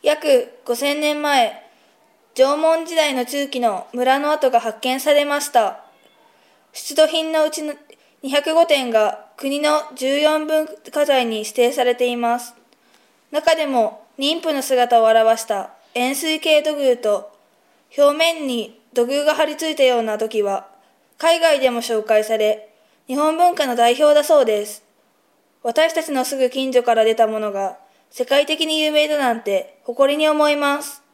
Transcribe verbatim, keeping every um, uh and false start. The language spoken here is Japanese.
約ごせんねんまえ、縄文時代の中期の村の跡が発見されました。出土品のうちのにひゃくごてんが国の重要文化財に指定されています。中でも妊婦の姿を表した円錐形土偶と表面に土偶が張り付いたような土器は海外でも紹介され、日本文化の代表だそうです。私たちのすぐ近所から出たものが世界的に有名だなんて誇りに思います。